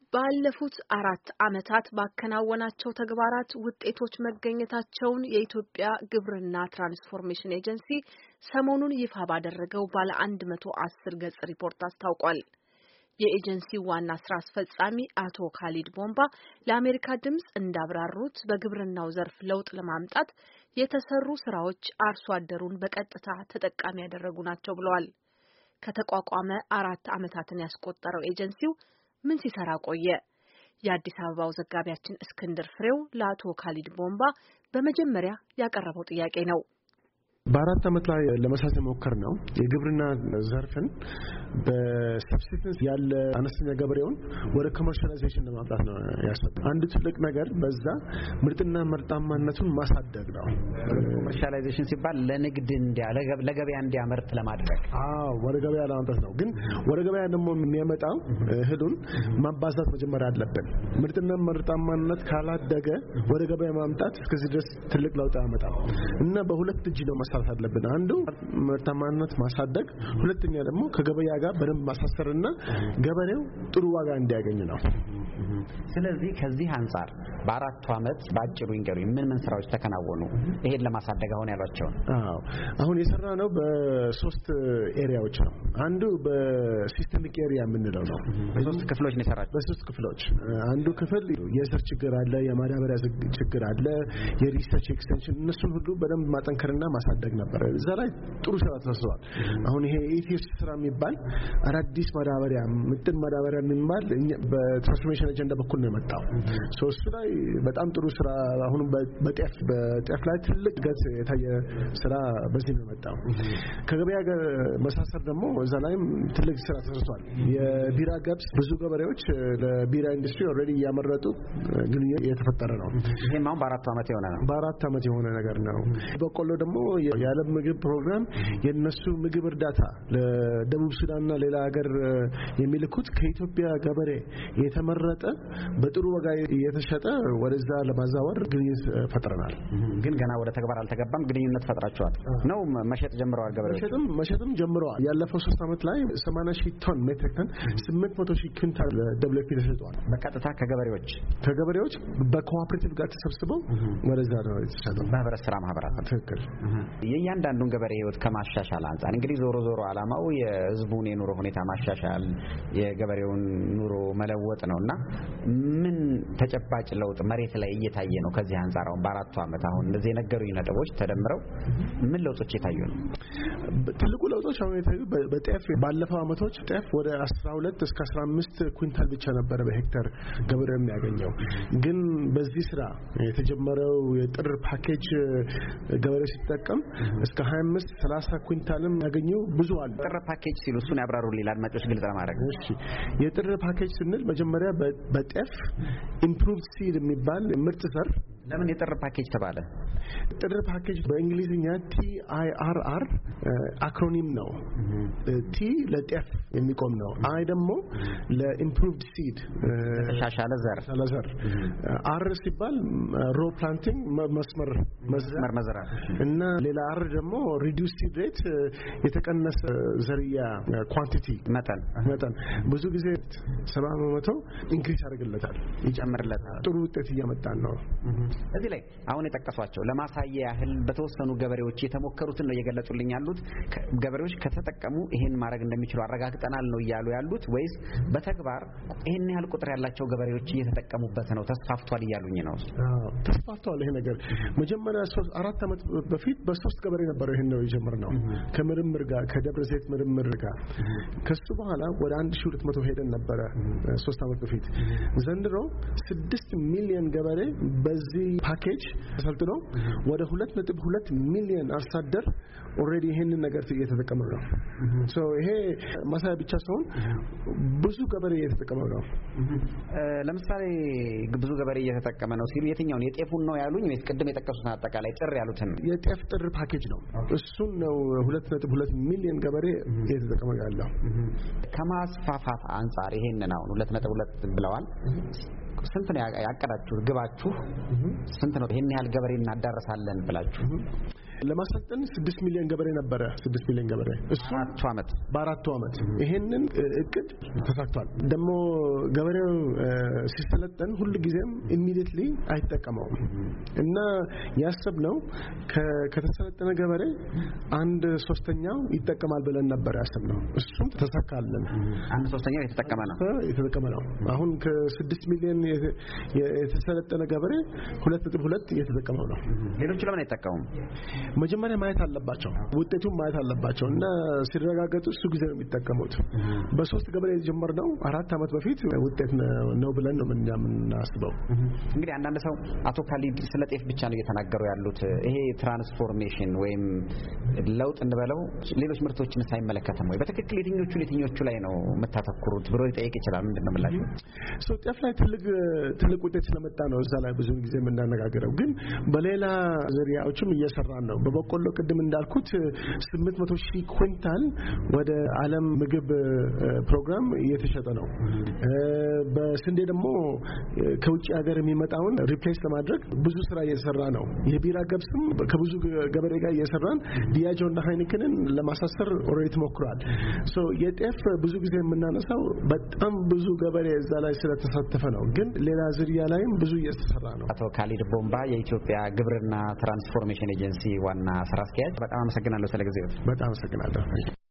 ባለፉት 4 ዓመታት ባከናወናቸው ተግባራት ውጤቶች መገኘታቸውን የኢትዮጵያ ግብርና ትራንስፎርሜሽን ኤጀንሲ ሰሞኑን ይፋ ባደረገው ባለ 110 ገጽ ሪፖርት አስታውቋል። የኤጀንሲው ዋና ስራ አስፈጻሚ አቶ ካሊድ ቦምባ ለአሜሪካ ድምጽ እንዳብራሩት በግብርናው ዘርፍ ለውጥ ለማምጣት የተሰሩ ስራዎች አርሶ አደሩን በቀጥታ ተጠቃሚ ያደረጉ ናቸው ብለዋል። ከተቋቋመ 4 ዓመታትን ያስቆጠረው ኤጀንሲው ምን ሲሰራ ቆየ? የአዲስ አበባው ዘጋቢያችን እስክንድር ፍሬው ለአቶ ካሊድ ቦምባ በመጀመሪያ ያቀረበው ጥያቄ ነው። በአራት ዓመት ላይ ለመስራት የሞከርነው የግብርና ዘርፍን በሰብሲስተንስ ያለ አነስተኛ ገበሬውን ወደ ኮመርሻላይዜሽን ለማምጣት ነው ያሰብነው። አንዱ ትልቅ ነገር በዛ ምርጥና ምርታማነቱን ማሳደግ ነው። ኮመርሻላይዜሽን ሲባል ለንግድ ለገበያ እንዲያመርት ለማድረግ ወደ ገበያ ለማምጣት ነው። ግን ወደ ገበያ ደግሞ የሚያመጣው እህሉን ማባዛት መጀመሪያ አለብን። ምርጥና ምርታማነት ካላደገ ወደ ገበያ ማምጣት እስከዚህ ድረስ ትልቅ ለውጥ ያመጣል እና በሁለት እጅ ነው መስራት አለብን። አንዱ ምርታማነት ማሳደግ፣ ሁለተኛ ደግሞ ከገበያ ጋር በደንብ ማሳሰርና ገበሬው ጥሩ ዋጋ እንዲያገኝ ነው። ስለዚህ ከዚህ አንፃር በአራቱ ዓመት ባጭሩ ይንገሩ ምን ስራዎች ተከናወኑ ይሄን ለማሳደግ አሁን ያሏቸው? አሁን የሰራነው በሶስት ኤሪያዎች ነው። አንዱ በሲስተሚክ ኤሪያ የምንለው ነው። በሶስት ክፍሎች ነው የሰራችሁት? በሶስት ክፍሎች። አንዱ ክፍል የዘር ችግር አለ፣ የማዳበሪያ ችግር አለ፣ የሪሰርች ኤክስቴንሽን፣ እነሱን ሁሉ በደንብ ማጠንከርና ማሳደግ ነበር። እዛ ላይ ጥሩ ስራ ተሰርቷል። አሁን ይሄ ኢቲኤስ ስራ የሚባል አዳዲስ ማዳበሪያ ምጥን ማዳበሪያ የሚባል በትራንስፎርሜሽን አጀንዳ በኩል ነው የመጣው። እሱ ላይ በጣም ጥሩ ስራ አሁን በጤፍ ላይ ትልቅ ገጽ የታየ ስራ በዚህ ነው የመጣው። ከገበያ ጋር መሳሰር ደግሞ እዛ ላይም ትልቅ ስራ ተሰርቷል። የቢራ ገብስ ብዙ ገበሬዎች ለቢራ ኢንዱስትሪ ኦልሬዲ ያመረጡ ግንኙነት የተፈጠረ ነው። ይሄም አሁን በአራት ዓመት የሆነ ነው። በአራት ዓመት የሆነ ነገር ነው። በቆሎ ደግሞ የዓለም ምግብ ፕሮግራም የነሱ ምግብ እርዳታ ለደቡብ ሱዳንና ሌላ ሀገር የሚልኩት ከኢትዮጵያ ገበሬ የተመረጠ በጥሩ ዋጋ የተሸጠ ወደዛ ለማዛወር ግንኙነት ፈጥረናል። ግን ገና ወደ ተግባር አልተገባም። ግንኙነት ፈጥራችኋል ነው? መሸጥ ጀምረዋል ገበሬዎች? መሸጥም ጀምረዋል። ያለፈው 3 ዓመት ላይ 80,000 ቶን ሜትሪክ ቶን 800,000 ኩንታል ለደብሊውኤፍፒ ተሸጧል። በቀጥታ ከገበሬዎች በኮኦፐሬቲቭ ጋር ተሰብስበው ወደዛ ነው የተሸጠው። በህብረት ስራ ማህበራት። ትክክል። የእያንዳንዱን ገበሬ ህይወት ከማሻሻል አንፃር እንግዲህ ዞሮ ዓላማው የህዝቡን የኑሮ ሁኔታ ማሻሻል፣ የገበሬውን ኑሮ መለወጥ ነውና ምን ተጨባጭ ለውጥ መሬት ላይ እየታየ ነው? ከዚህ አንፃር አሁን በአራቱ ዓመት አሁን እንደዚህ የነገሩኝ ነጥቦች ተደምረው ምን ለውጦች እየታዩ ነው? ትልቁ ለውጦች አሁን የታዩ በጤፍ ባለፈው ዓመቶች ጤፍ ወደ 12 እስከ 15 ኩንታል ብቻ ነበረ በሄክታር ገበሬው የሚያገኘው። ግን በዚህ ስራ የተጀመረው የጥር ፓኬጅ ገበሬው ሲጠቀም እስከ 25-30 ኩንታልም ያገኙ ብዙ አሉ። ጥር ፓኬጅ ሲሉ እሱን ያብራሩልኝ አድማጮች ግልጽ ለማድረግ። እሺ፣ የጥር ፓኬጅ ስንል መጀመሪያ በጤፍ ኢምፕሩቭድ ሲድ የሚባል ምርጥ ዘር። ለምን የጥር ፓኬጅ ተባለ? ጥር ፓኬጅ በእንግሊዝኛ TIRR አክሮኒም ነው። ቲ ለጤፍ የሚቆም ነው። አይ ደግሞ ለኢምፕሩቭድ ሲድ ተሻሻለ ዘር። አር ሲባል ሮ ፕላንቲንግ መስመር መዝራት እና ሌላ አር ደግሞ ሪዲዩስ ሲድ ሬት የተቀነሰ ዘርያ ኳንቲቲ መጠን ብዙ ጊዜ 70% ኢንክሪስ ያደርግለታል፣ ይጨምርለታል። ጥሩ ውጤት እያመጣን ነው። እዚህ ላይ አሁን የጠቀሷቸው ለማሳያ ያህል በተወሰኑ ገበሬዎች የተሞከሩትን ነው እየገለጹልኝ ያሉት። ገበሬዎች ከተጠቀሙ ይሄን ማድረግ እንደሚችሉ አረጋግጠናል ነው እያሉ ያሉት ወይስ በተግባር ይሄን ያህል ቁጥር ያላቸው ገበሬዎች እየተጠቀሙበት ነው ተስፋፍቷል እያሉኝ ነው? ተስፋፍቷል። ይሄ ነገር መጀመሪያ 4 ዓመት በፊት በ3 ገበሬ ነበር ይሄን ነው የጀመርነው ከምርምር ጋር ከደብረ ዘይት ምርምር ጋር። ከሱ በኋላ ወደ 1200 ሄደን ነበረ 3 ዓመት በፊት። ዘንድሮ 6 ሚሊዮን ገበሬ በዚህ ፓኬጅ ተሰልጥኖ ወደ 2.2 ሚሊዮን አርሶ አደር ኦልሬዲ ይሄንን ነገር እየተጠቀመ ነው። ይሄ ማሳያ ብቻ ሳይሆን ብዙ ገበሬ እየተጠቀመ ነው። ለምሳሌ ብዙ ገበሬ እየተጠቀመ ነው ሲሉ የትኛውን የጤፉን ነው ያሉኝ ወይስ ቅድም የጠቀሱትን አጠቃላይ ጥር ያሉትን? የጤፍ ጥር ፓኬጅ ነው። እሱን ነው 2.2 ሚሊዮን ገበሬ እየተጠቀመ ያለው። ከማስፋፋት አንፃር ይሄንን አሁን 2.2 ብለዋል። ስንት ነው ያቀዳችሁ? ግባችሁ ስንት ነው? ይሄን ያህል ገበሬ እናዳረሳለን ብላችሁ? ለማሰልጠን 6 ሚሊዮን ገበሬ ነበረ 6 ሚሊዮን ገበሬ እሱ በአራቱ ዓመት ይሄንን እቅድ ተሳክቷል። ደግሞ ገበሬው ሲሰለጠን ሁሉ ጊዜም ኢሚዲየትሊ አይጠቀመውም እና ያሰብነው ከተሰለጠነ ገበሬ 1/3 ይጠቀማል ብለን ነበር ያሰብነው። እሱም ተሳካልን። 1/3 የተጠቀመ ነው። አሁን ከ6 ሚሊዮን የተሰለጠነ ገበሬ 2.2 እየተጠቀመው ነው። ሌሎች ለምን አይጠቀሙም? መጀመሪያ ማየት አለባቸው፣ ውጤቱን ማየት አለባቸው እና ሲረጋገጡ እሱ ጊዜ ነው የሚጠቀሙት። በ3 ገበሬ የጀመርነው 4 ዓመት በፊት ውጤት ነው ብለን ነው የምናስበው። እንግዲህ አንዳንድ ሰው አቶ ካሊድ ስለ ጤፍ ብቻ ነው እየተናገሩ ያሉት። ይሄ ትራንስፎርሜሽን ወይም ለውጥ እንበለው ሌሎች ምርቶችን ሳይመለከተም ወይ በትክክል የትኞቹ ላይ ነው የምታተኩሩት ብሎ ሊጠይቅ ይችላል። ምንድነው ምላችሁ? ጤፍ ላይ ትልቅ ውጤት ስለመጣ ነው እዛ ላይ ብዙ ጊዜ የምናነጋገረው። ግን በሌላ ዝርያዎችም እየሰራን ነው። በበቆሎ ቅድም እንዳልኩት 800,000 ኩንታል ወደ ዓለም ምግብ ፕሮግራም እየተሸጠ ነው። በስንዴ ደግሞ ከውጭ ሀገር የሚመጣውን ሪፕሌስ ለማድረግ ብዙ ስራ እየሰራ ነው። የቢራ ገብስም ከብዙ ገበሬ ጋር እየሰራን ዲያጆና ሃይኒከንን ለማሳሰር ኦልሬዲ ተሞክሯል። የጤፍ ብዙ ጊዜ የምናነሳው በጣም ብዙ ገበሬ እዛ ላይ ስለተሳተፈ ነው። ግን ሌላ ዝርያ ላይም ብዙ እየተሰራ ነው። አቶ ካሊድ ቦምባ የኢትዮጵያ ግብርና ትራንስፎርሜሽን ኤጀንሲ ዋና ስራ አስኪያጅ፣ በጣም አመሰግናለሁ ስለጊዜው። በጣም አመሰግናለሁ።